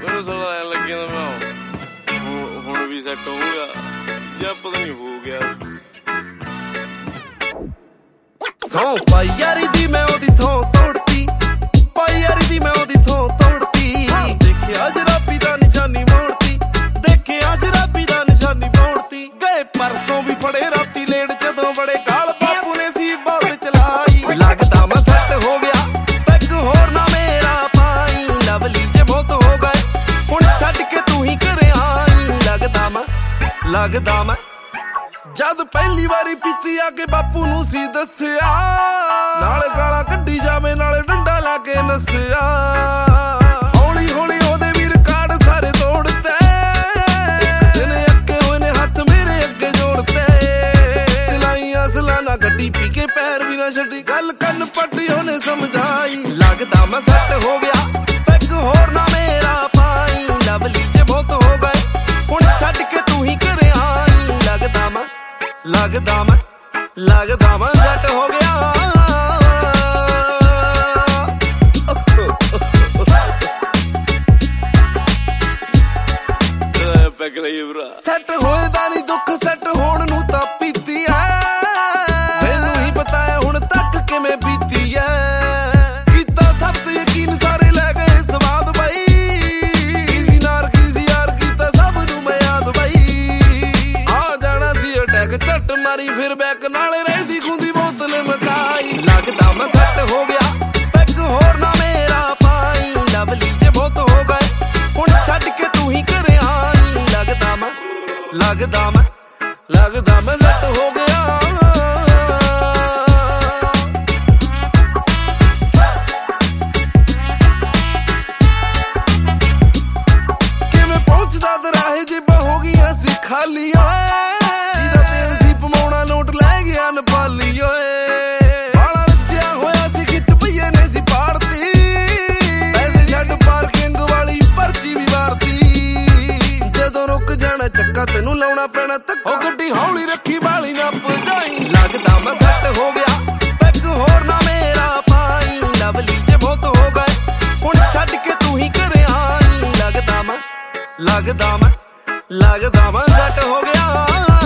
ਮੈਨੂੰ ਥੋੜਾ ਐ ਲੱਗਿਆ ਮੈਂ ਹੁਣ ਵੀ ਸੈੱਟ ਹੋਊਗਾ ਜਾਂ ਪਤਾ ਨਹੀਂ ਹੋ ਗਿਆ। ਸੌ ਪਾਈ ਯਾਰੀ ਦੀ ਮੈਂ ਉਹਦੀ ਸੌ ਤੋੜਤੀ, ਪਾਈ ਯਾਰੀ ਦੀ ਮੈਂ ਉਹਦੀ ਸੌ ਤੋੜਤੀ। ਦੇਖਿਆ ਜਰਾਬੀ ਦਾ ਨਿਸ਼ਾਨੀ ਮੋੜਤੀ, ਦੇਖਿਆ ਜਰਾਬੀ ਦਾ ਨਿਸ਼ਾਨੀ ਮੋੜਤੀ। ਗਏ ਪਰਸੋਂ ਵੀ ਫੜੇ ਰਾਤੀ ਲੇਟ ਜਦੋਂ ਬੜੇ ਕਾਲ ਬਾਪੂ ਨੇ ਸੀ ਬੱਸ ਚਲਾਈ। ਲੱਗਦਾ ਮੈਂ ਸੈੱਟ ਹੋ ਗਿਆ ਪੈਗ ਹੋਰ ਨਾ ਮੇਰਾ ਪਾਈ। ਲਵਲੀ ਜੇ ਬਹੁਤ ਹੋ ਗਏ ਹੁਣ ਛੱਡ ਕੇ ਤੂੰ ਹੀ ਘਰੇ ਆਈ। ਲੱਗਦਾ ਮੈਂ ਜਦ ਪਹਿਲੀ ਵਾਰੀ ਪੀਤੀ ਆ ਕੇ ਬਾਪੂ ਨੂੰ ਸੀ ਦੱਸਿਆ, ਨਾਲ ਗਾਲਾਂ ਕੱਢੀ ਜਾਵੇ ਨਾਲੇ ਡੰਡਾ ਲਾ ਕੇ ਨੱਸਿਆ। ਹੌਲੀ ਹੌਲੀ ਉਹਦੇ ਵੀ ਰਿਕਾਰਡ ਸਾਰੇ ਤੋੜਤੇ, ਜਿਹਨੇ ਅੱਗੇ ਹੋਏ ਨੇ ਹੱਥ ਮੇਰੇ ਅੱਗੇ ਜੋੜਤੇ। ਚਲਾਈਆਂ ਸਲਾਨਾ ਗੱਡੀ ਪੀ ਕੇ ਪੈਰ ਵੀ ਨਾ ਛੱਡੀ, ਗੱਲ ਕੰਨ ਪੱਟੀ ਉਹਨੇ ਸਮਝਾਈ। ਲੱਗਦਾ ਮੈਂ ਸੈੱਟ ਹੋ ਗਿਆ ਪੈਗ ਹੋਰ ਨਾ ਮੇਰਾ ਪਾਈ। ਲਵਲੀ ਜੇ ਬਹੁਤ ਹੋ ਗਏ ਹੁਣ ਛੱਡ ਕੇ ਤੂੰ ਹੀ ਘਰੇ ਆਈ। ਲੱਗਦਾ ਮੈਂ ਸੈੱਟ ਹੋ ਗਿਆ। ਪੈਗ ਲਈ ਭਰਾ ਸੈੱਟ ਹੋਏ ਦਾ ਨਹੀਂ ਦੁੱਖ, ਸੈੱਟ ਹੋਣ ਨੂੰ ਤਾਂ ਪੀਤੀ ਐ। ਮੈਨੂੰ ਹੀ ਪਤਾ ਹੈ ਹੁਣ ਤੱਕ ਕਿਵੇਂ ਬੀਤੀ ਐ। ਕੀਤਾ ਸਭ ਤੇ ਯਕੀਨ ਸਾਰੇ ਲੈ ਗਏ ਸਵਾਦ ਬਾਈ। ਕਿਸੀ ਨਾਰ ਕਿਸੀ ਯਾਰ ਕੀਤਾ ਸਭ ਨੂੰ ਮੈਂ ਯਾਦ ਬਾਈ। ਆ ਜਾਣਾ ਸੀ ਅਟੈਕ ਝੱਟ ਮਾਰੀ ਫਿਰ ਬੈਕ ਨਾਲੇ ਰਹਿੰਦੀ ਖੁੰਦੀ ਬੋਤਲ ਮਕਾਈ। ਲੱਗਦਾ ਮੈਂ ਸੈੱਟ ਹੋ ਗਿਆ ਪੈਗ ਹੋਰ ਨਾ ਮੇਰਾ ਪਾਈ। ਲਵਲੀ ਜੇ ਬਹੁਤ ਹੋ ਗਏ ਹੁਣ ਛੱਡ ਕੇ ਤੂੰ ਹੀ ਘਰੇ ਆਈ। ਲੱਗਦਾ ਮੈਂ ਸੈੱਟ ਹੋ ਗਿਆ। ਕਿਵੇਂ ਪਹੁੰਚਦਾ ਦਰਾਹੇ ਜੇਬਾਂ ਹੋ ਗਈਆਂ ਸੀ ਖਾਲੀ ਓਏ। ਜਿਹਦਾ ਤੇਲ ਸੀ ਪਵਾਉਣਾ ਨੋਟ ਲੈ ਗਿਆ ਨੇਪਾਲੀ ਓਏ। ਬਾਲਾ ਰੱਜਿਆ ਹੋਇਆ ਸੀ ਖਿੱਚ ਪਈਏ ਨੇ ਸੀ ਪਾੜਤੀ, ਪੈਸੇ ਛੱਡ ਪਾਰਕਿੰਗ ਵਾਲੀ ਪਰਚੀ ਵੀ ਵਾਰਤੀ। ਜਦੋਂ ਰੁਕ ਜਾਣਾ ਚੱਕਾ ਤੈਨੂੰ ਲਾਉਣਾ ਪੈਣਾ ਧੱਕਾ, ਉਹ ਗੱਡੀ ਹੌਲੀ ਰੱਖੀ ਵਾਲੀ ਨਾ ਭਜਾਈ। ਲੱਗਦਾ ਮੈਂ ਸੈੱਟ ਹੋ ਗਿਆ ਪੈਗ ਹੋਰ ਨਾ ਮੇਰਾ ਪਾਈ। ਲਵਲੀ ਜੇ ਬਹੁਤ ਹੋ ਗਏ ਹੁਣ ਛੱਡ ਕੇ ਤੂੰ ਹੀ ਘਰੇ ਆਈ। ਲੱਗਦਾ ਮੈਂ ਸੈੱਟ ਹੋ ਗਿਆ।